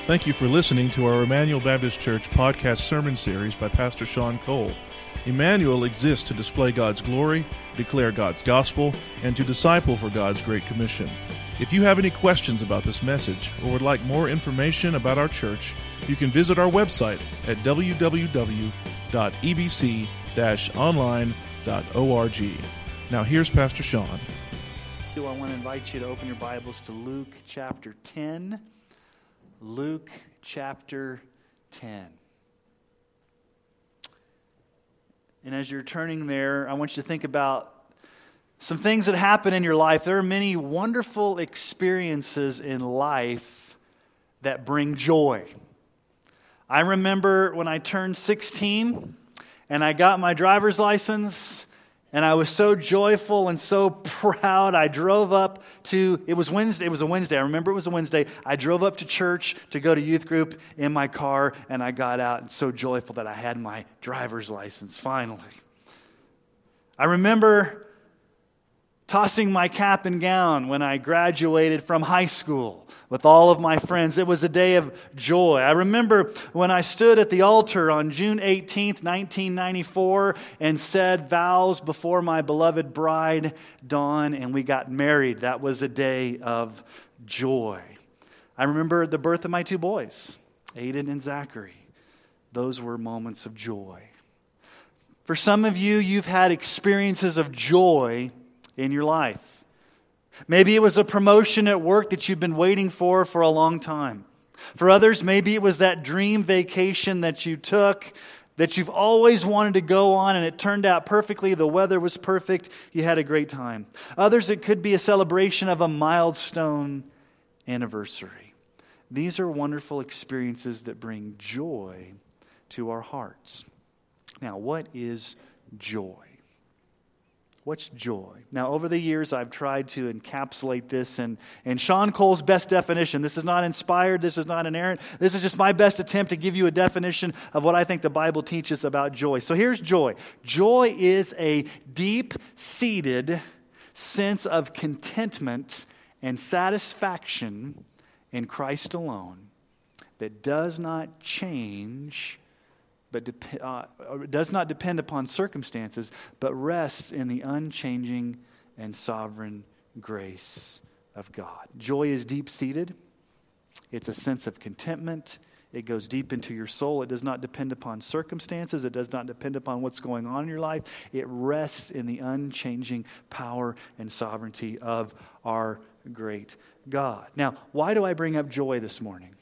Thank you for listening to our Emmanuel Baptist Church podcast sermon series by Pastor Sean Cole. Emmanuel exists to display God's glory, declare God's gospel, and to disciple for God's Great Commission. If you have any questions about this message or would like more information about our church, you can visit our website at www.ebc-online.org. Now here's Pastor Sean. I want to invite you to open your Bibles to Luke chapter 10. Luke chapter 10. And as you're turning there, I want you to think about some things that happen in your life. There are many wonderful experiences in life that bring joy. I remember when I turned 16 and I got my driver's license, and I was so joyful and so proud. I drove up to, it was Wednesday, I remember it was a Wednesday. I drove up to church to go to youth group in my car, and I got out and so joyful that I had my driver's license finally. I remember tossing my cap and gown when I graduated from high school with all of my friends. It was a day of joy. I remember when I stood at the altar on June 18th, 1994, and said vows before my beloved bride, Dawn, and we got married. That was a day of joy. I remember the birth of my two boys, Aiden and Zachary. Those were moments of joy. For some of you, you've had experiences of joy in your life. Maybe it was a promotion at work that you've been waiting for a long time. For others, maybe it was that dream vacation that you took that you've always wanted to go on, and it turned out perfectly. The weather was perfect. You had a great time. Others, it could be a celebration of a milestone anniversary. These are wonderful experiences that bring joy to our hearts. Now, what is joy? What's joy? Now, over the years, I've tried to encapsulate this in Sean Cole's best definition. This is not inspired. This is not inerrant. This is just my best attempt to give you a definition of what I think the Bible teaches about joy. So here's joy. Joy is a deep-seated sense of contentment and satisfaction in Christ alone that does not change, but does not depend upon circumstances, but rests in the unchanging and sovereign grace of God. Joy is deep-seated. It's a sense of contentment. It goes deep into your soul. It does not depend upon circumstances. It does not depend upon what's going on in your life. It rests in the unchanging power and sovereignty of our great God. Now, why do I bring up joy this morning?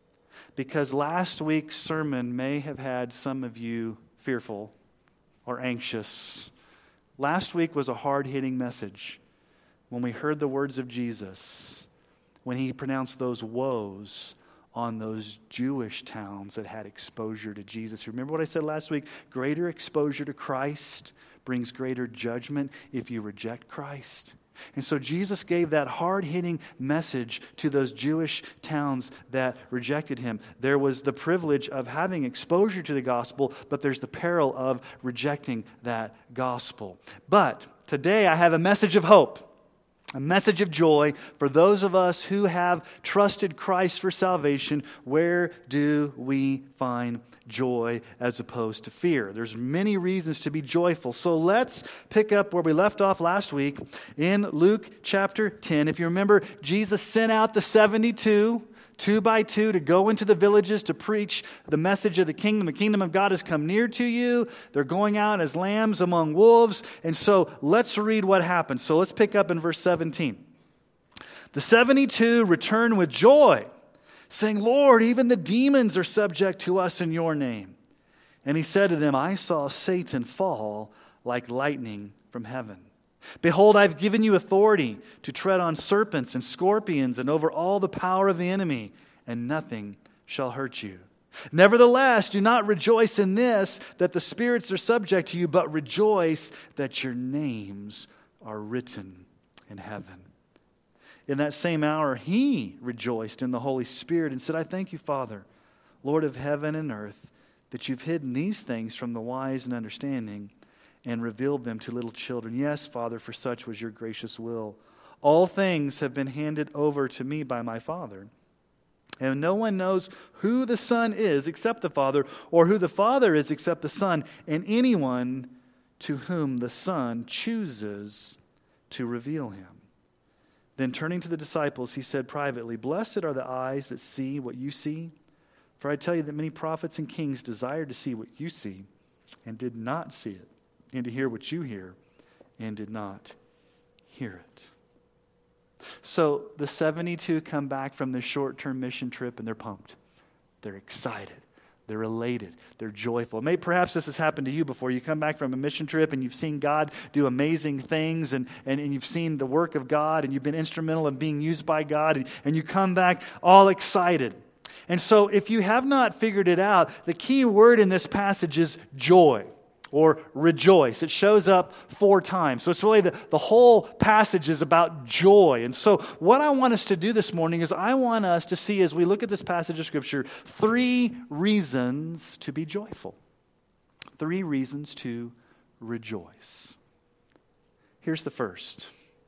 Because last week's sermon may have had some of you fearful or anxious. Last week was a hard-hitting message when we heard the words of Jesus, when he pronounced those woes on those Jewish towns that had exposure to Jesus. Remember what I said last week? Greater exposure to Christ brings greater judgment if you reject Christ. And so Jesus gave that hard-hitting message to those Jewish towns that rejected him. There was the privilege of having exposure to the gospel, but there's the peril of rejecting that gospel. But today I have a message of hope, a message of joy for those of us who have trusted Christ for salvation. Where do we find joy as opposed to fear? There's many reasons to be joyful. So let's pick up where we left off last week in Luke chapter 10. If you remember, Jesus sent out the 72, 2 by 2, to go into the villages to preach the message of the kingdom. The kingdom of God has come near to you. They're going out as lambs among wolves. And so let's read what happened. So let's pick up in verse 17. The 72 returned with joy, saying, Lord, even the demons are subject to us in your name. And he said to them, I saw Satan fall like lightning from heaven. Behold, I've given you authority to tread on serpents and scorpions and over all the power of the enemy, and nothing shall hurt you. Nevertheless, do not rejoice in this, that the spirits are subject to you, but rejoice that your names are written in heaven. In that same hour, he rejoiced in the Holy Spirit and said, I thank you, Father, Lord of heaven and earth, that you've hidden these things from the wise and understanding and revealed them to little children. Yes, Father, for such was your gracious will. All things have been handed over to me by my Father. And no one knows who the Son is except the Father, or who the Father is except the Son, and anyone to whom the Son chooses to reveal him. Then turning to the disciples, he said privately, "Blessed are the eyes that see what you see. For I tell you that many prophets and kings desired to see what you see, and did not see it, and to hear what you hear, and did not hear it." So the 72 come back from their short-term mission trip, and they're pumped. They're excited. They're elated. They're joyful. Perhaps this has happened to you before. You come back from a mission trip and you've seen God do amazing things, and you've seen the work of God, and you've been instrumental in being used by God, and you come back all excited. And so if you have not figured it out, the key word in this passage is joy or rejoice. It shows up 4 times. So it's really the whole passage is about joy. And so what I want us to do this morning is I want us to see, as we look at this passage of Scripture, 3 reasons to be joyful. 3 reasons to rejoice. Here's the first.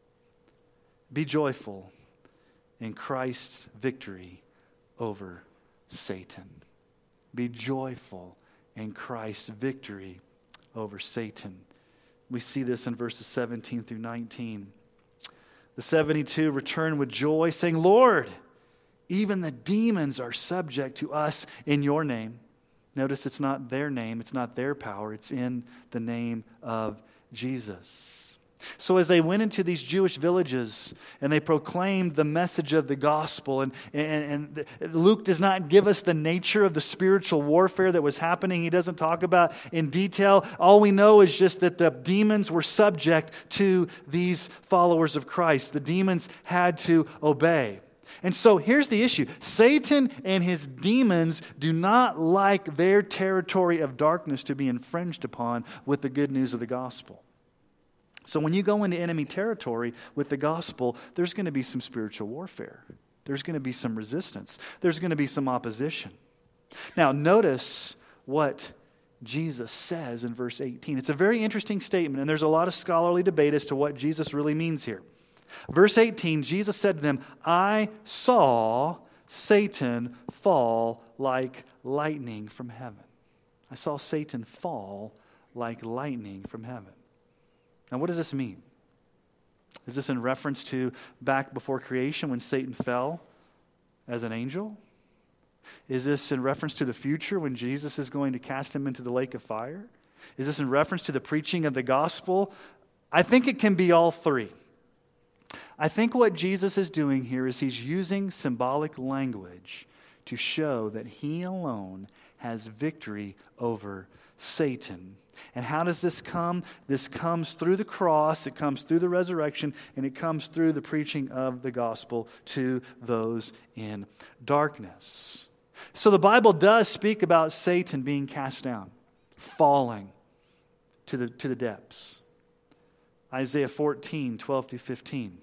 Be joyful in Christ's victory over Satan. Be joyful in Christ's victory over Satan. We see this in verses 17 through 19. The 72 return with joy, saying, "Lord, even the demons are subject to us in your name." Notice it's not their name, it's not their power, it's in the name of Jesus. So as they went into these Jewish villages and they proclaimed the message of the gospel, and Luke does not give us the nature of the spiritual warfare that was happening. He doesn't talk about in detail. All we know is just that the demons were subject to these followers of Christ. The demons had to obey. And so here's the issue. Satan and his demons do not like their territory of darkness to be infringed upon with the good news of the gospel. So when you go into enemy territory with the gospel, there's going to be some spiritual warfare. There's going to be some resistance. There's going to be some opposition. Now, notice what Jesus says in verse 18. It's a very interesting statement, and there's a lot of scholarly debate as to what Jesus really means here. Verse 18, Jesus said to them, "I saw Satan fall like lightning from heaven." I saw Satan fall like lightning from heaven. Now, what does this mean? Is this in reference to back before creation when Satan fell as an angel? Is this in reference to the future when Jesus is going to cast him into the lake of fire? Is this in reference to the preaching of the gospel? I think it can be all 3. I think what Jesus is doing here is he's using symbolic language to show that he alone has victory over Satan. And how does this come? This comes through the cross, it comes through the resurrection, and it comes through the preaching of the gospel to those in darkness. So the Bible does speak about Satan being cast down, falling to the depths. Isaiah 14, 12 through 15.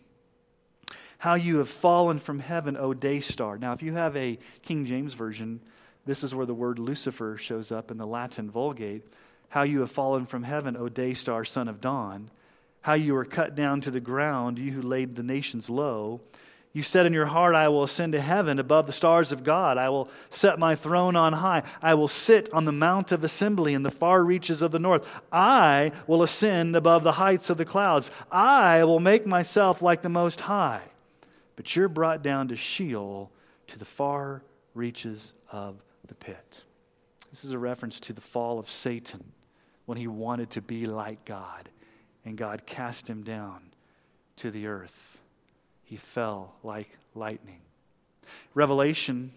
"How you have fallen from heaven, O day star." Now, if you have a King James Version, this is where the word Lucifer shows up in the Latin Vulgate. "How you have fallen from heaven, O day star, son of dawn. How you were cut down to the ground, you who laid the nations low. You said in your heart, I will ascend to heaven above the stars of God. I will set my throne on high. I will sit on the mount of assembly in the far reaches of the north. I will ascend above the heights of the clouds. I will make myself like the Most High. But you're brought down to Sheol, to the far reaches of the pit." This is a reference to the fall of Satan when he wanted to be like God, and God cast him down to the earth. He fell like lightning. Revelation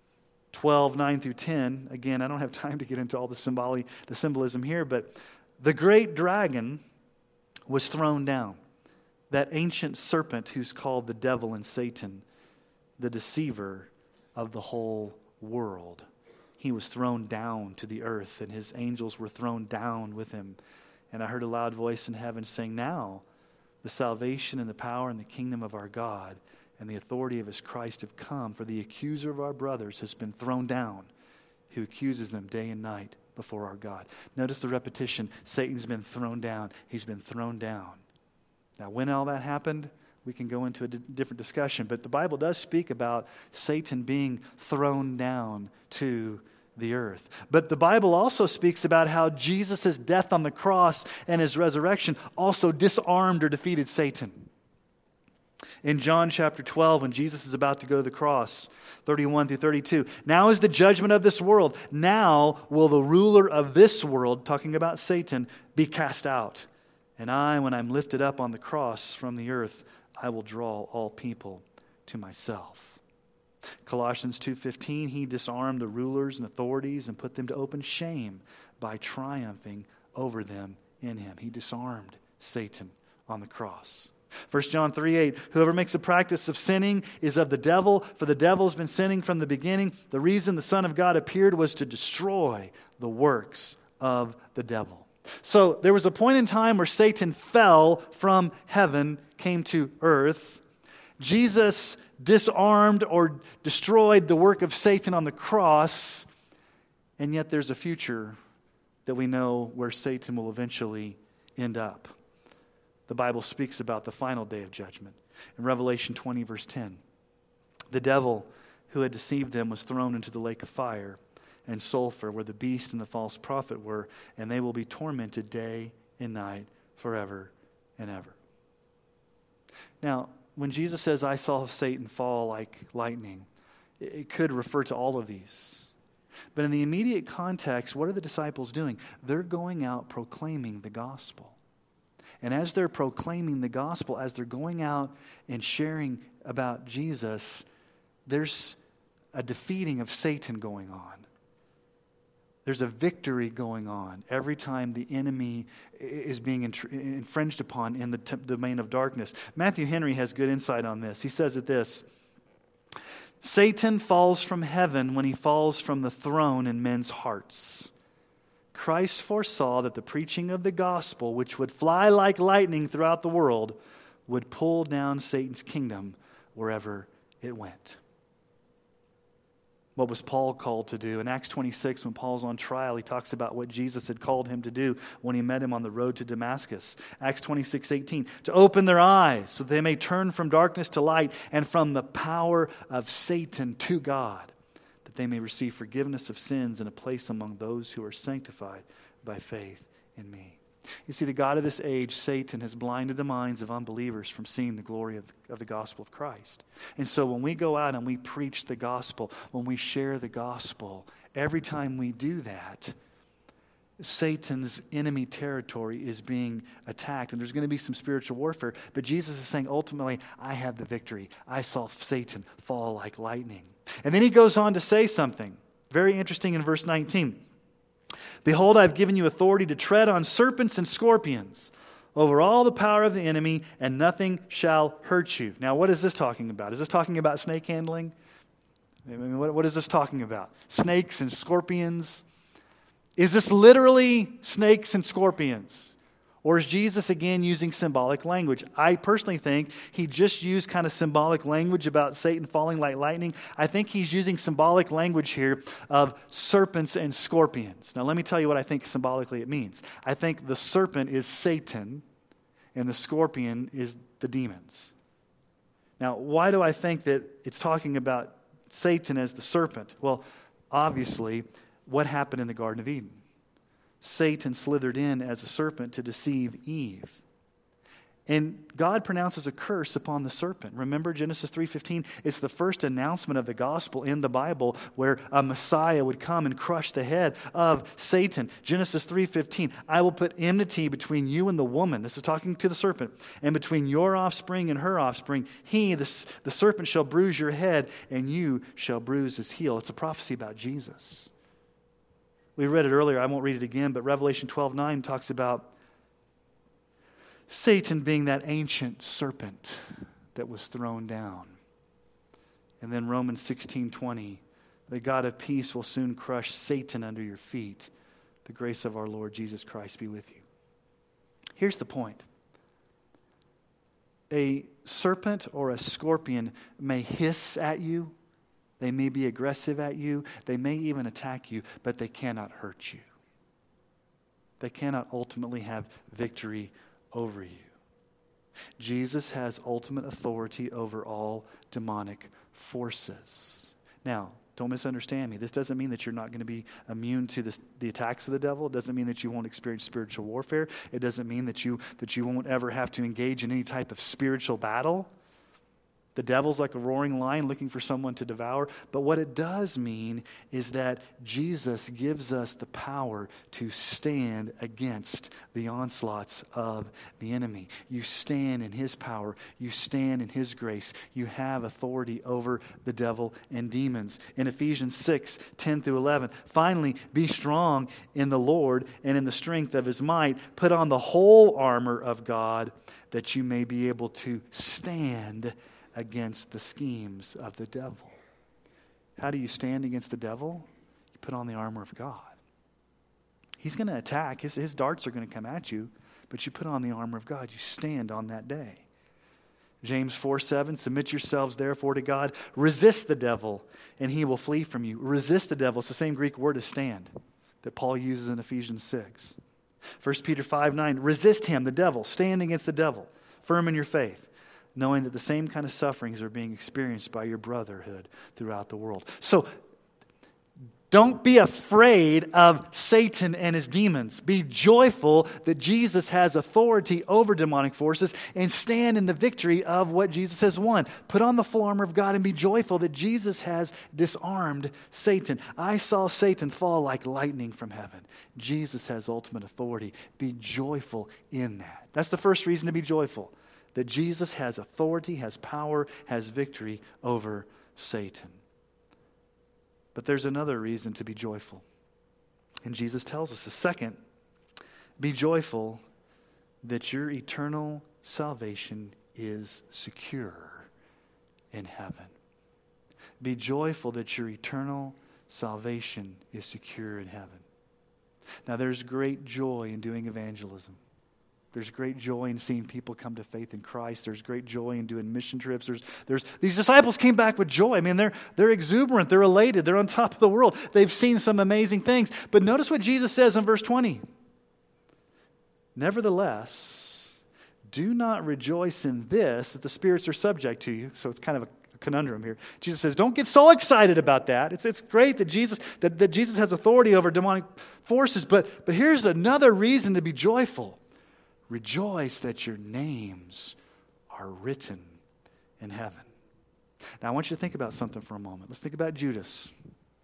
12, 9 through 10. Again, I don't have time to get into all the symbolism here, but the great dragon was thrown down. That ancient serpent who's called the devil and Satan, the deceiver of the whole world. He was thrown down to the earth, and his angels were thrown down with him. And I heard a loud voice in heaven saying, "Now the salvation and the power and the kingdom of our God and the authority of his Christ have come, for the accuser of our brothers has been thrown down, who accuses them day and night before our God." Notice the repetition. Satan's been thrown down. He's been thrown down. Now, when all that happened? we can go into a different discussion. But the Bible does speak about Satan being thrown down to the earth. But the Bible also speaks about how Jesus' death on the cross and his resurrection also disarmed or defeated Satan. In John chapter 12, when Jesus is about to go to the cross, 31 through 32, now is the judgment of this world. Now will the ruler of this world, talking about Satan, be cast out. And I, when I'm lifted up on the cross from the earth, I will draw all people to myself. Colossians 2:15, he disarmed the rulers and authorities and put them to open shame by triumphing over them in him. He disarmed Satan on the cross. 1 John 3:8, whoever makes a practice of sinning is of the devil, for the devil has been sinning from the beginning. The reason the Son of God appeared was to destroy the works of the devil. So there was a point in time where Satan fell from heaven, came to earth. Jesus disarmed or destroyed the work of Satan on the cross, and yet there's a future that we know where Satan will eventually end up. The Bible speaks about the final day of judgment. In Revelation 20, verse 10, the devil who had deceived them was thrown into the lake of fire and sulfur, where the beast and the false prophet were, and they will be tormented day and night forever and ever. Now, when Jesus says, I saw Satan fall like lightning, it could refer to all of these. But in the immediate context, what are the disciples doing? They're going out proclaiming the gospel. And as they're proclaiming the gospel, as they're going out and sharing about Jesus, there's a defeating of Satan going on. There's a victory going on every time the enemy is being infringed upon in the domain of darkness. Matthew Henry has good insight on this. He says it this: Satan falls from heaven when he falls from the throne in men's hearts. Christ foresaw that the preaching of the gospel, which would fly like lightning throughout the world, would pull down Satan's kingdom wherever it went. What was Paul called to do? In Acts 26, when Paul's on trial, he talks about what Jesus had called him to do when he met him on the road to Damascus. Acts 26:18, to open their eyes so that they may turn from darkness to light and from the power of Satan to God, that they may receive forgiveness of sins and a place among those who are sanctified by faith in me. You see, the God of this age, Satan, has blinded the minds of unbelievers from seeing the glory of the gospel of Christ. And so when we go out and we preach the gospel, when we share the gospel, every time we do that, Satan's enemy territory is being attacked. And there's going to be some spiritual warfare. But Jesus is saying, ultimately, I have the victory. I saw Satan fall like lightning. And then he goes on to say something very interesting in verse 19. Behold, I've given you authority to tread on serpents and scorpions over all the power of the enemy, and nothing shall hurt you. Now, what is this talking about? Is this talking about snake handling? I mean, what is this talking about? Snakes and scorpions? Is this literally snakes and scorpions? Or is Jesus again using symbolic language? I personally think he just used kind of symbolic language about Satan falling like lightning. I think he's using symbolic language here of serpents and scorpions. Now let me tell you what I think symbolically it means. I think the serpent is Satan and the scorpion is the demons. Now, why do I think that it's talking about Satan as the serpent? Well, obviously, what happened in the Garden of Eden? Satan slithered in as a serpent to deceive Eve. And God pronounces a curse upon the serpent. Remember Genesis 3:15? It's the first announcement of the gospel in the Bible where a Messiah would come and crush the head of Satan. Genesis 3:15, I will put enmity between you and the woman. This is talking to the serpent. And between your offspring and her offspring. He, the serpent, shall bruise your head, and you shall bruise his heel. It's a prophecy about Jesus. We read it earlier. I won't read it again, but Revelation 12:9 talks about Satan being that ancient serpent that was thrown down. And then Romans 16:20, the God of peace will soon crush Satan under your feet. The grace of our Lord Jesus Christ be with you. Here's the point. A serpent or a scorpion may hiss at you. They may be aggressive at you. They may even attack you, but they cannot hurt you. They cannot ultimately have victory over you. Jesus has ultimate authority over all demonic forces. Now, don't misunderstand me. This doesn't mean that you're not going to be immune to the attacks of the devil. It doesn't mean that you won't experience spiritual warfare. It doesn't mean that you won't ever have to engage in any type of spiritual battle. The devil's like a roaring lion looking for someone to devour. But what it does mean is that Jesus gives us the power to stand against the onslaughts of the enemy. You stand in his power. You stand in his grace. You have authority over the devil and demons. In Ephesians 6:10-11, finally, be strong in the Lord and in the strength of his might. Put on the whole armor of God that you may be able to stand against the schemes of the devil. How do you stand against the devil? You put on the armor of God. He's going to attack. His darts are going to come at you, but you put on the armor of God. You stand on that day. James 4:7, submit yourselves therefore to God. Resist the devil, and he will flee from you. Resist the devil. It's the same Greek word as stand that Paul uses in Ephesians 6. 1 Peter 5:9, resist him, the devil. Stand against the devil. Firm in your faith, knowing that the same kind of sufferings are being experienced by your brotherhood throughout the world. So, don't be afraid of Satan and his demons. Be joyful that Jesus has authority over demonic forces and stand in the victory of what Jesus has won. Put on the full armor of God and be joyful that Jesus has disarmed Satan. I saw Satan fall like lightning from heaven. Jesus has ultimate authority. Be joyful in that. That's the first reason to be joyful. That Jesus has authority, has power, has victory over Satan. But there's another reason to be joyful. And Jesus tells us, the second, be joyful that your eternal salvation is secure in heaven. Be joyful that your eternal salvation is secure in heaven. Now, there's great joy in doing evangelism. There's great joy in seeing people come to faith in Christ. There's great joy in doing mission trips. There's these disciples came back with joy. I mean, they're exuberant. They're elated. They're on top of the world. They've seen some amazing things. But notice what Jesus says in verse 20. Nevertheless, do not rejoice in this, that the spirits are subject to you. So it's kind of a conundrum here. Jesus says, don't get so excited about that. It's great that Jesus has authority over demonic forces. But here's another reason to be joyful. Rejoice that your names are written in heaven. Now, I want you to think about something for a moment. Let's think about Judas.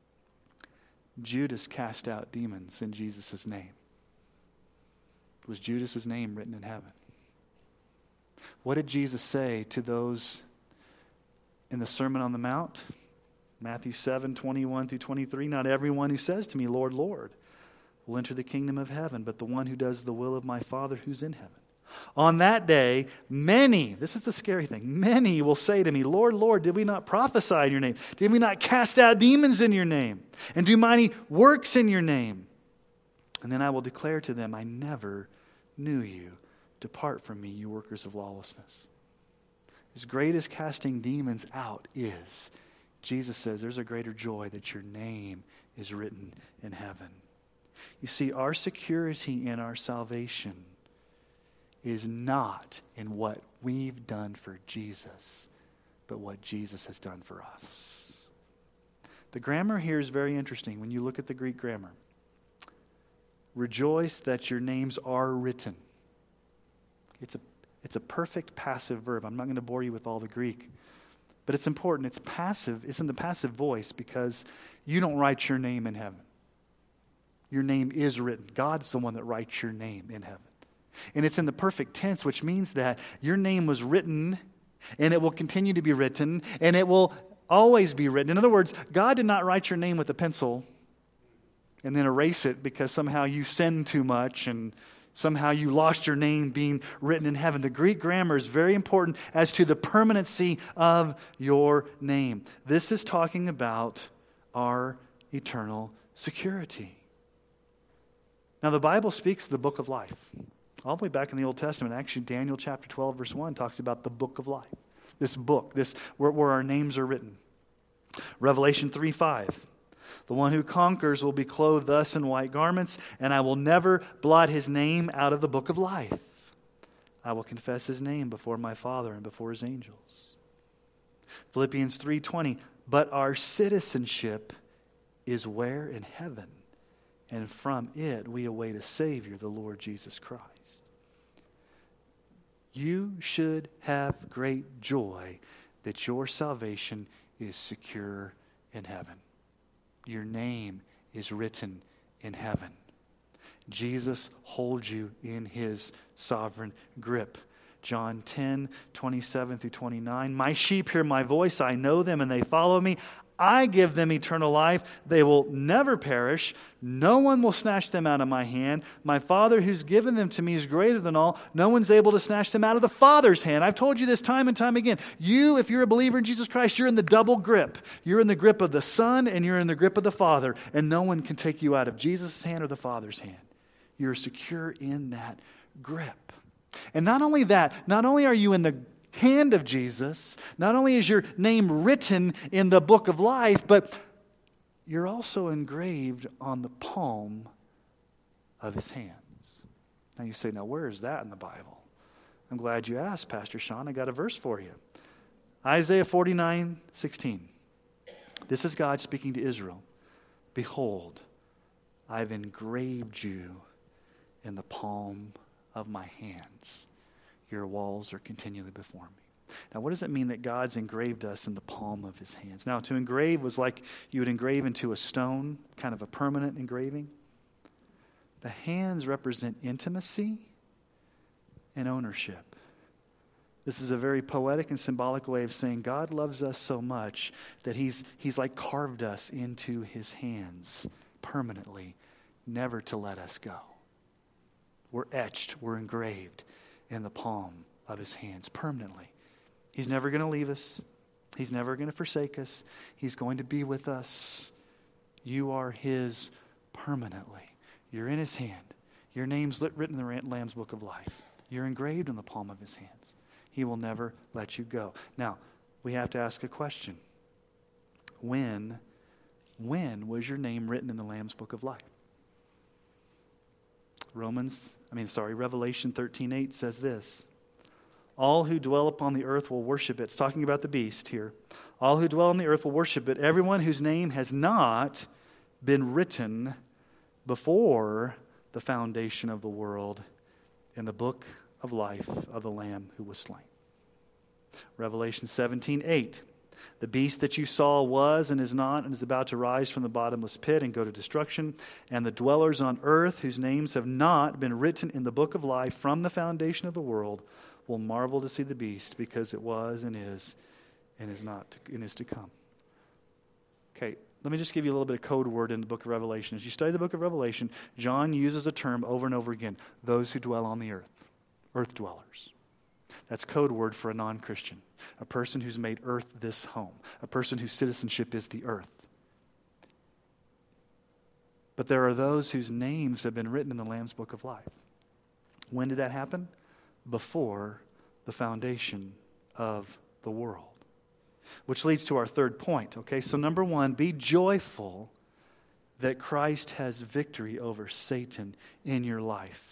Judas cast out demons in Jesus' name. Was Judas' name written in heaven? What did Jesus say to those in the Sermon on the Mount? Matthew 7:21-23. Not everyone who says to me, Lord, Lord, will enter the kingdom of heaven, but the one who does the will of my Father who's in heaven. On that day, many, this is the scary thing, many will say to me, Lord, Lord, did we not prophesy in your name? Did we not cast out demons in your name? And do mighty works in your name? And then I will declare to them, I never knew you. Depart from me, you workers of lawlessness. As great as casting demons out is, Jesus says there's a greater joy that your name is written in heaven. You see, our security in our salvation is not in what we've done for Jesus, but what Jesus has done for us. The grammar here is very interesting when you look at the Greek grammar. Rejoice that your names are written. It's a perfect passive verb. I'm not going to bore you with all the Greek, but it's important. It's passive. It's in the passive voice because you don't write your name in heaven. Your name is written. God's the one that writes your name in heaven. And it's in the perfect tense, which means that your name was written, and it will continue to be written, and it will always be written. In other words, God did not write your name with a pencil and then erase it because somehow you sinned too much and somehow you lost your name being written in heaven. The Greek grammar is very important as to the permanency of your name. This is talking about our eternal security. Now, the Bible speaks of the book of life. All the way back in the Old Testament, actually Daniel chapter 12, verse 1 talks about the book of life. This book, where our names are written. Revelation 3:5. The one who conquers will be clothed thus in white garments, and I will never blot his name out of the book of life. I will confess his name before my Father and before his angels. Philippians 3:20, but our citizenship is where? In heaven. And from it we await a Savior, the Lord Jesus Christ. You should have great joy that your salvation is secure in heaven. Your name is written in heaven. Jesus holds you in his sovereign grip. John 10:27-29. My sheep hear my voice, I know them, and they follow me. I give them eternal life. They will never perish. No one will snatch them out of my hand. My Father who's given them to me is greater than all. No one's able to snatch them out of the Father's hand. I've told you this time and time again. You, if you're a believer in Jesus Christ, you're in the double grip. You're in the grip of the Son and you're in the grip of the Father. And no one can take you out of Jesus' hand or the Father's hand. You're secure in that grip. And not only that, not only are you in the hand of Jesus, not only is your name written in the book of life, but you're also engraved on the palm of his hands. Now you say, now where is that in the Bible? I'm glad you asked, Pastor Sean. I got a verse for you. Isaiah 49:16. This is God speaking to Israel. Behold, I've engraved you in the palm of my hands. Your walls are continually before me. Now, what does it mean that God's engraved us in the palm of his hands? Now, to engrave was like you would engrave into a stone, kind of a permanent engraving. The hands represent intimacy and ownership. This is a very poetic and symbolic way of saying God loves us so much that he's like carved us into his hands permanently, never to let us go. We're etched, we're engraved in the palm of his hands permanently. He's never going to leave us. He's never going to forsake us. He's going to be with us. You are his permanently. You're in his hand. Your name's written in the Lamb's Book of Life. You're engraved in the palm of his hands. He will never let you go. Now, we have to ask a question. When was your name written in the Lamb's Book of Life? Revelation 13:8 says this. All who dwell upon the earth will worship it. It's talking about the beast here. All who dwell on the earth will worship it. Everyone whose name has not been written before the foundation of the world in the book of life of the Lamb who was slain. Revelation 17:8. The beast that you saw was and is not and is about to rise from the bottomless pit and go to destruction. And the dwellers on earth whose names have not been written in the book of life from the foundation of the world will marvel to see the beast, because it was and is to come. Okay, let me just give you a little bit of code word in the book of Revelation. As you study the book of Revelation, John uses a term over and over again: those who dwell on the earth dwellers. That's code word for a non-Christian, a person who's made earth this home, a person whose citizenship is the earth. But there are those whose names have been written in the Lamb's Book of Life. When did that happen? Before the foundation of the world. Which leads to our third point, okay? So number one, be joyful that Christ has victory over Satan in your life.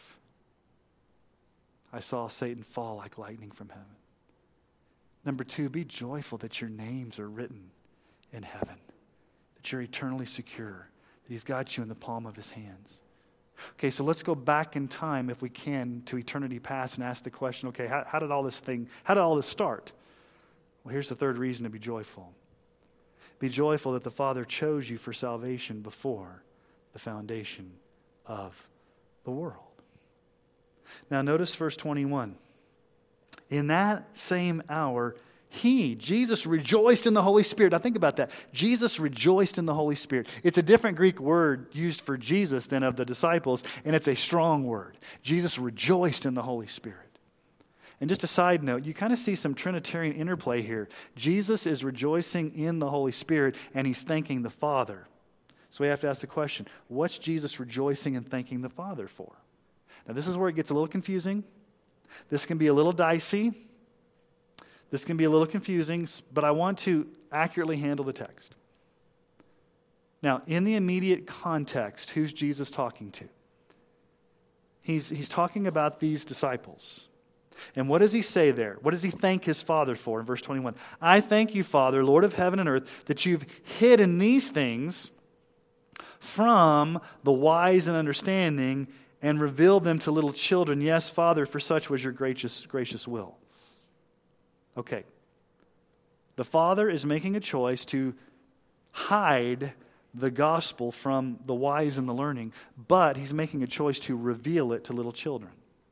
I saw Satan fall like lightning from heaven. Number two, be joyful that your names are written in heaven, that you're eternally secure, that he's got you in the palm of his hands. Okay, so let's go back in time, if we can, to eternity past and ask the question, okay, how did all this start? Well, here's the third reason to be joyful. Be joyful that the Father chose you for salvation before the foundation of the world. Now notice verse 21. In that same hour, Jesus rejoiced in the Holy Spirit. Now think about that. Jesus rejoiced in the Holy Spirit. It's a different Greek word used for Jesus than of the disciples, and it's a strong word. Jesus rejoiced in the Holy Spirit. And just a side note, you kind of see some Trinitarian interplay here. Jesus is rejoicing in the Holy Spirit, and he's thanking the Father. So we have to ask the question, what's Jesus rejoicing and thanking the Father for? Now this is where it gets a little confusing. This can be a little dicey. This can be a little confusing, but I want to accurately handle the text. Now, in the immediate context, who's Jesus talking to? He's talking about these disciples. And what does he say there? What does he thank his Father for in verse 21? I thank you, Father, Lord of heaven and earth, that you've hidden these things from the wise and understanding and revealed them to little children. Yes, Father, for such was your gracious will. Okay. The Father is making a choice to hide the gospel from the wise and the learning, but he's making a choice to reveal it to little children.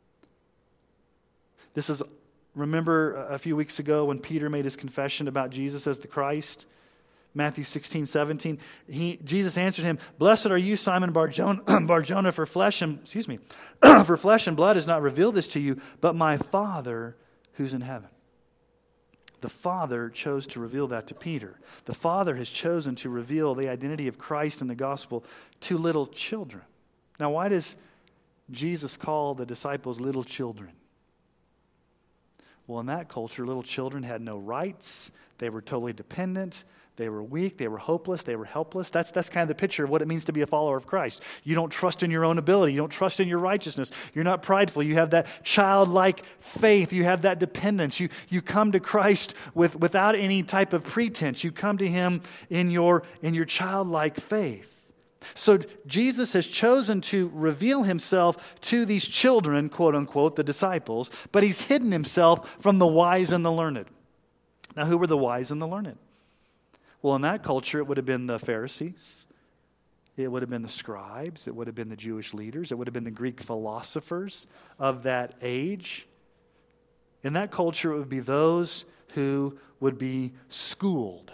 This is, remember a few weeks ago when Peter made his confession about Jesus as the Christ? Matthew 16:17. Jesus answered him, "Blessed are you, Simon Bar-Jonah, for flesh and for flesh and blood has not revealed this to you, but my Father who's in heaven." The Father chose to reveal that to Peter. The Father has chosen to reveal the identity of Christ in the gospel to little children. Now, why does Jesus call the disciples little children? Well, in that culture, little children had no rights. They were totally dependent. They were weak. They were hopeless. They were helpless. That's kind of the picture of what it means to be a follower of Christ. You don't trust in your own ability. You don't trust in your righteousness. You're not prideful. You have that childlike faith. You have that dependence. You come to Christ without any type of pretense. You come to Him in your childlike faith. So Jesus has chosen to reveal Himself to these children, quote unquote, the disciples, but He's hidden Himself from the wise and the learned. Now, who were the wise and the learned? Well, in that culture, it would have been the Pharisees. It would have been the scribes. It would have been the Jewish leaders. It would have been the Greek philosophers of that age. In that culture, it would be those who would be schooled.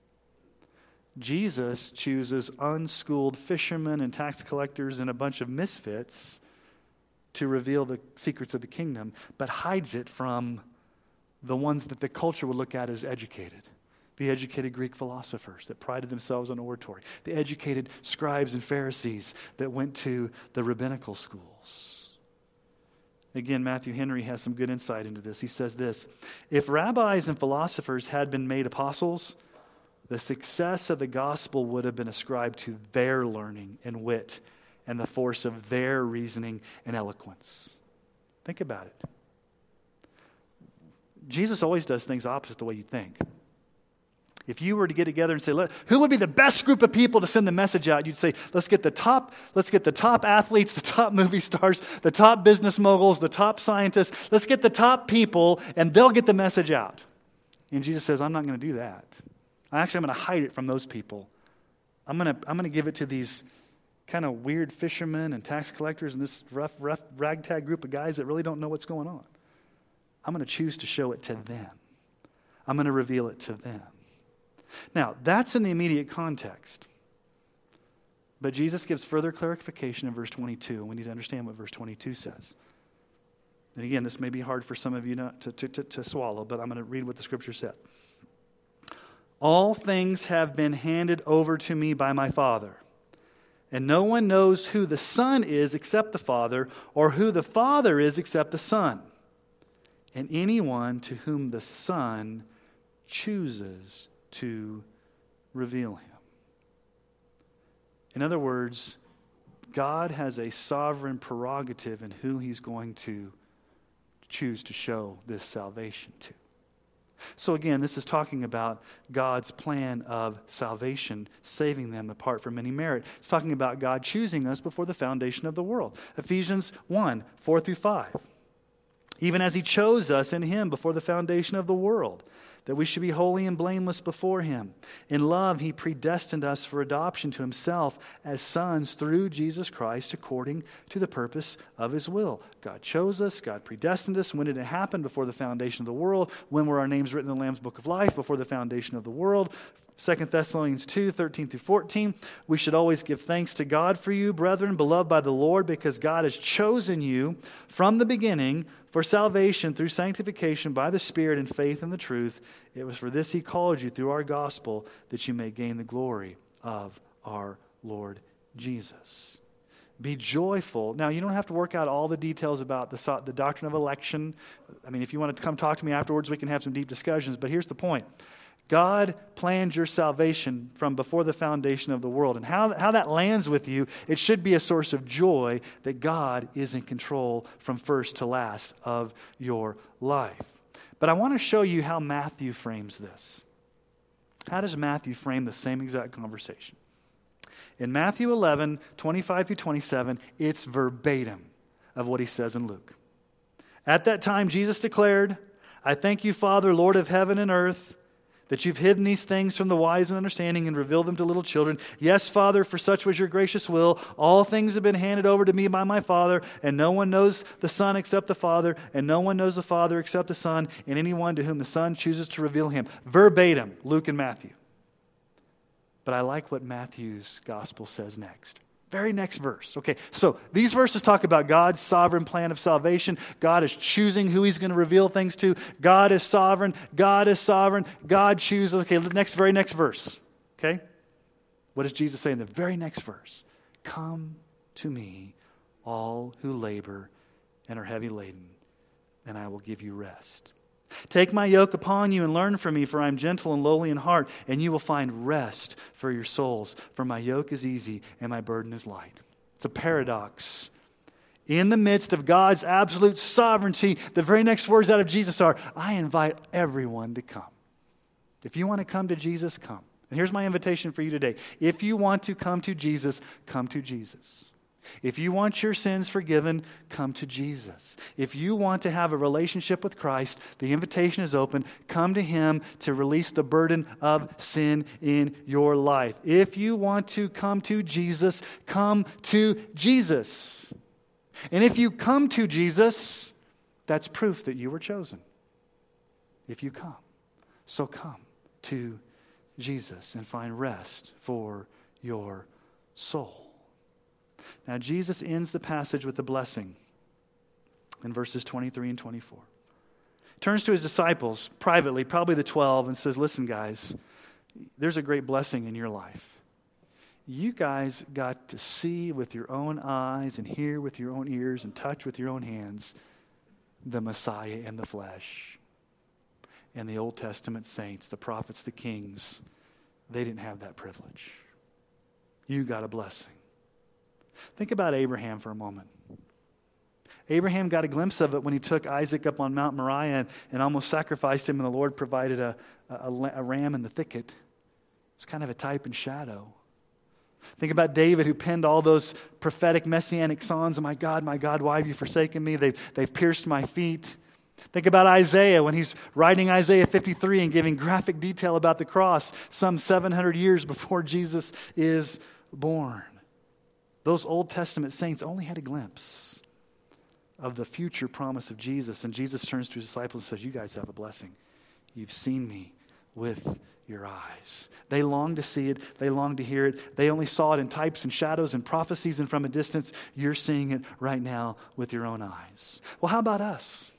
Jesus chooses unschooled fishermen and tax collectors and a bunch of misfits to reveal the secrets of the kingdom, but hides it from the ones that the culture would look at as educated. The educated Greek philosophers that prided themselves on oratory. The educated scribes and Pharisees that went to the rabbinical schools. Again, Matthew Henry has some good insight into this. He says this: if rabbis and philosophers had been made apostles, the success of the gospel would have been ascribed to their learning and wit and the force of their reasoning and eloquence. Think about it. Jesus always does things opposite the way you think. If you were to get together and say, who would be the best group of people to send the message out? You'd say, let's get the top athletes, the top movie stars, the top business moguls, the top scientists. Let's get the top people and they'll get the message out. And Jesus says, I'm not going to do that. I'm going to hide it from those people. I'm going to give it to these kind of weird fishermen and tax collectors and this rough ragtag group of guys that really don't know what's going on. I'm going to choose to show it to them. I'm going to reveal it to them. Now, that's in the immediate context. But Jesus gives further clarification in verse 22, and we need to understand what verse 22 says. And again, this may be hard for some of you to swallow, but I'm going to read what the Scripture says. All things have been handed over to me by my Father, and no one knows who the Son is except the Father, or who the Father is except the Son, and anyone to whom the Son chooses to reveal Him. In other words, God has a sovereign prerogative in who He's going to choose to show this salvation to. So again, this is talking about God's plan of salvation, saving them apart from any merit. It's talking about God choosing us before the foundation of the world. Ephesians 1, 4 through 5. Even as He chose us in Him before the foundation of the world, that we should be holy and blameless before Him. In love, He predestined us for adoption to Himself as sons through Jesus Christ according to the purpose of His will. God chose us. God predestined us. When did it happen? Before the foundation of the world. When were our names written in the Lamb's Book of Life? Before the foundation of the world. 2 Thessalonians 2, 13 through 14. We should always give thanks to God for you, brethren, beloved by the Lord, because God has chosen you from the beginning for salvation through sanctification by the Spirit and faith in the truth. It was for this He called you through our gospel, that you may gain the glory of our Lord Jesus. Be joyful. Now, you don't have to work out all the details about the doctrine of election. I mean, if you want to come talk to me afterwards, we can have some deep discussions. But here's the point. God planned your salvation from before the foundation of the world. And how that lands with you, it should be a source of joy that God is in control from first to last of your life. But I want to show you how Matthew frames this. How does Matthew frame the same exact conversation? In Matthew 11, 25 through 27, it's verbatim of what he says in Luke. At that time, Jesus declared, I thank you, Father, Lord of heaven and earth, that you've hidden these things from the wise and understanding and revealed them to little children. Yes, Father, for such was your gracious will. All things have been handed over to me by my Father, and no one knows the Son except the Father, and no one knows the Father except the Son, and anyone to whom the Son chooses to reveal him. Verbatim, Luke and Matthew. But I like what Matthew's gospel says next. Very next verse. Okay, so these verses talk about God's sovereign plan of salvation. God is choosing who he's going to reveal things to. God is sovereign. God is sovereign. God chooses. Okay, very next verse. Okay? What does Jesus say in the very next verse? Come to me, all who labor and are heavy laden, and I will give you rest. Take my yoke upon you and learn from me, for I am gentle and lowly in heart, and you will find rest for your souls. For my yoke is easy and my burden is light. It's a paradox. In the midst of God's absolute sovereignty, the very next words out of Jesus are, I invite everyone to come. If you want to come to Jesus, come. And here's my invitation for you today. If you want to come to Jesus, come to Jesus. If you want your sins forgiven, come to Jesus. If you want to have a relationship with Christ, the invitation is open. Come to Him to release the burden of sin in your life. If you want to come to Jesus, come to Jesus. And if you come to Jesus, that's proof that you were chosen. If you come. So come to Jesus and find rest for your soul. Now, Jesus ends the passage with a blessing in verses 23 and 24. Turns to his disciples privately, probably the 12, and says, listen, guys, there's a great blessing in your life. You guys got to see with your own eyes and hear with your own ears and touch with your own hands the Messiah in the flesh. And the Old Testament saints, the prophets, the kings, they didn't have that privilege. You got a blessing. Think about Abraham for a moment. Abraham got a glimpse of it when he took Isaac up on Mount Moriah and almost sacrificed him, and the Lord provided a ram in the thicket. It's kind of a type and shadow. Think about David, who penned all those prophetic messianic songs. My God, why have you forsaken me? They've pierced my feet. Think about Isaiah when he's writing Isaiah 53 and giving graphic detail about the cross some 700 years before Jesus is born. Those Old Testament saints only had a glimpse of the future promise of Jesus. And Jesus turns to his disciples and says, you guys have a blessing. You've seen me with your eyes. They long to see it. They long to hear it. They only saw it in types and shadows and prophecies and from a distance. You're seeing it right now with your own eyes. Well, how about us?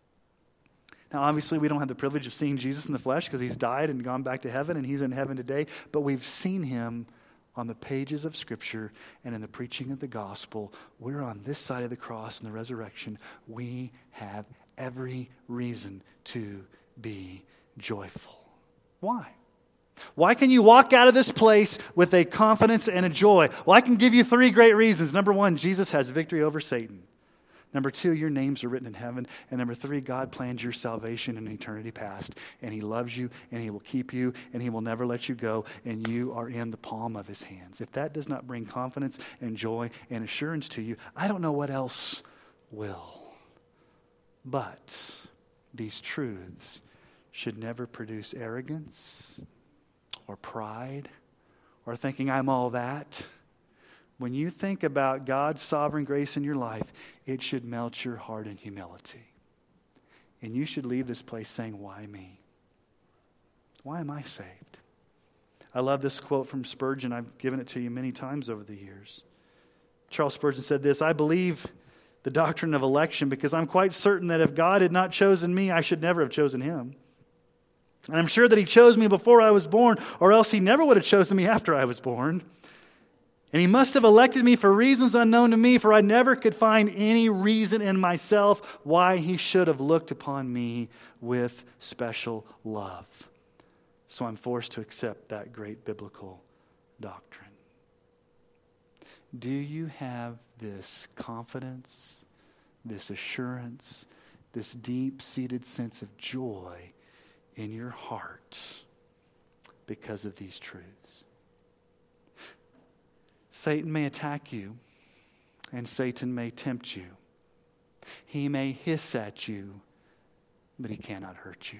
Now, obviously, we don't have the privilege of seeing Jesus in the flesh because he's died and gone back to heaven and he's in heaven today. But we've seen him on the pages of Scripture and in the preaching of the gospel. We're on this side of the cross and the resurrection. We have every reason to be joyful. Why? Why can you walk out of this place with a confidence and a joy? Well, I can give you 3 great reasons. Number 1, Jesus has victory over Satan. Number 2, your names are written in heaven. And number 3, God planned your salvation in eternity past. And he loves you, and he will keep you, and he will never let you go. And you are in the palm of his hands. If that does not bring confidence and joy and assurance to you, I don't know what else will. But these truths should never produce arrogance or pride or thinking I'm all that. When you think about God's sovereign grace in your life, it should melt your heart in humility. And you should leave this place saying, why me? Why am I saved? I love this quote from Spurgeon. I've given it to you many times over the years. Charles Spurgeon said this, I believe the doctrine of election because I'm quite certain that if God had not chosen me, I should never have chosen him. And I'm sure that he chose me before I was born, or else he never would have chosen me after I was born. And he must have elected me for reasons unknown to me, for I never could find any reason in myself why he should have looked upon me with special love. So I'm forced to accept that great biblical doctrine. Do you have this confidence, this assurance, this deep-seated sense of joy in your heart because of these truths? Satan may attack you, and Satan may tempt you. He may hiss at you, but he cannot hurt you.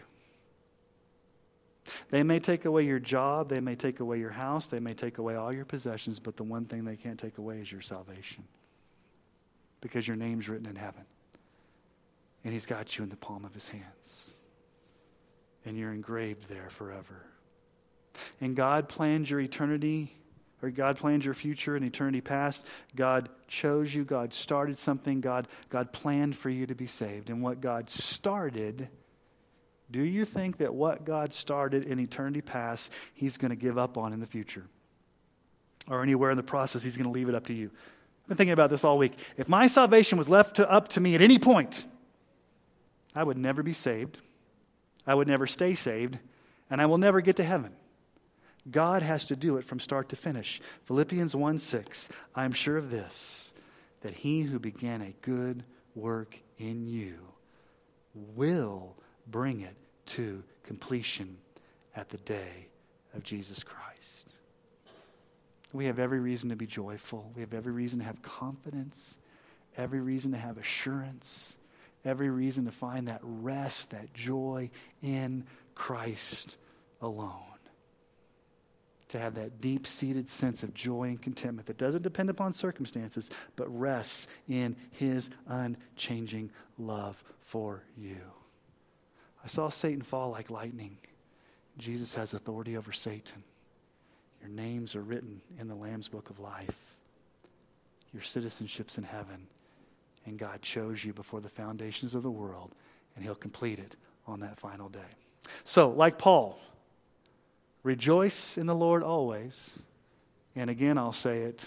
They may take away your job, they may take away your house, they may take away all your possessions, but the one thing they can't take away is your salvation. Because your name's written in heaven. And he's got you in the palm of his hands. And you're engraved there forever. And God planned your eternity, or God planned your future in eternity past. God chose you, God started something, God planned for you to be saved. And what God started, do you think that what God started in eternity past, he's going to give up on in the future? Or anywhere in the process, he's going to leave it up to you? I've been thinking about this all week. If my salvation was left up to me at any point, I would never be saved. I would never stay saved. And I will never get to heaven. God has to do it from start to finish. Philippians 1:6, I am sure of this, that he who began a good work in you will bring it to completion at the day of Jesus Christ. We have every reason to be joyful. We have every reason to have confidence, every reason to have assurance, every reason to find that rest, that joy in Christ alone. To have that deep-seated sense of joy and contentment that doesn't depend upon circumstances, but rests in his unchanging love for you. I saw Satan fall like lightning. Jesus has authority over Satan. Your names are written in the Lamb's Book of Life. Your citizenship's in heaven. And God chose you before the foundations of the world, and he'll complete it on that final day. So, like Paul, rejoice in the Lord always. And again, I'll say it.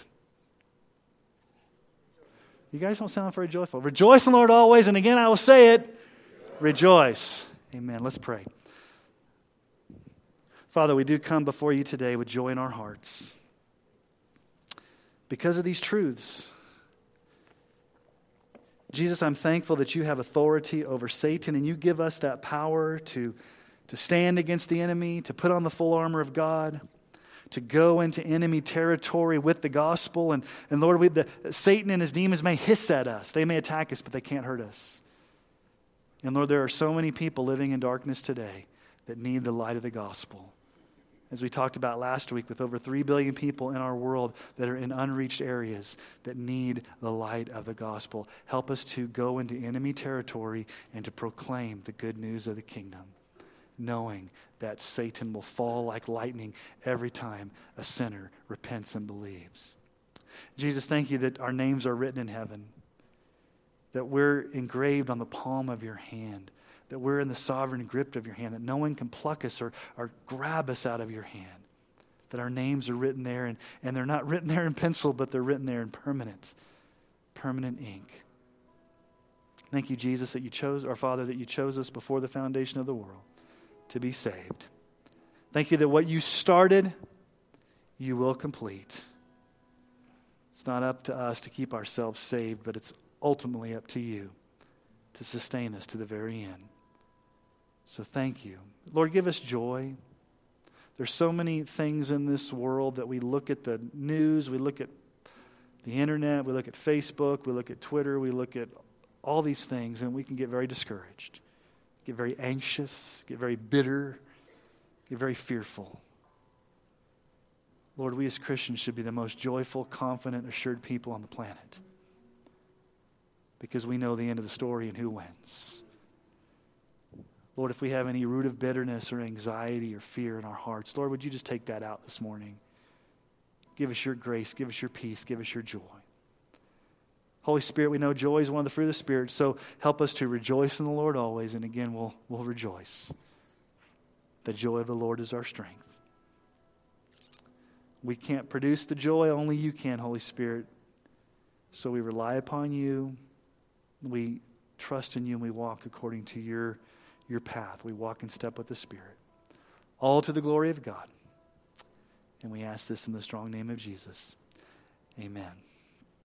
You guys don't sound very joyful. Rejoice in the Lord always, and again, I will say it. Rejoice. Amen. Let's pray. Father, we do come before you today with joy in our hearts because of these truths. Jesus, I'm thankful that you have authority over Satan, and you give us that power to stand against the enemy, to put on the full armor of God, to go into enemy territory with the gospel. And Lord, Satan and his demons may hiss at us. They may attack us, but they can't hurt us. And Lord, there are so many people living in darkness today that need the light of the gospel. As we talked about last week, with over 3 billion people in our world that are in unreached areas that need the light of the gospel. Help us to go into enemy territory and to proclaim the good news of the kingdom, knowing that Satan will fall like lightning every time a sinner repents and believes. Jesus, thank you that our names are written in heaven, that we're engraved on the palm of your hand, that we're in the sovereign grip of your hand, that no one can pluck us or grab us out of your hand, that our names are written there, and they're not written there in pencil, but they're written there in permanent ink. Thank you, Jesus, that you chose, our Father, that you chose us before the foundation of the world to be saved. Thank you that what you started, you will complete. It's not up to us to keep ourselves saved, but it's ultimately up to you to sustain us to the very end. So thank you. Lord, give us joy. There's so many things in this world that we look at the news, we look at the internet, we look at Facebook, we look at Twitter, we look at all these things, and we can get very discouraged, get very anxious, get very bitter, get very fearful. Lord, we as Christians should be the most joyful, confident, assured people on the planet, because we know the end of the story and who wins. Lord, if we have any root of bitterness or anxiety or fear in our hearts, Lord, would you just take that out this morning? Give us your grace, give us your peace, give us your joy. Holy Spirit, we know joy is one of the fruit of the Spirit, so help us to rejoice in the Lord always, and again, we'll rejoice. The joy of the Lord is our strength. We can't produce the joy, only you can, Holy Spirit. So we rely upon you. We trust in you, and we walk according to your path. We walk in step with the Spirit. all to the glory of God. And we ask this in the strong name of Jesus. Amen.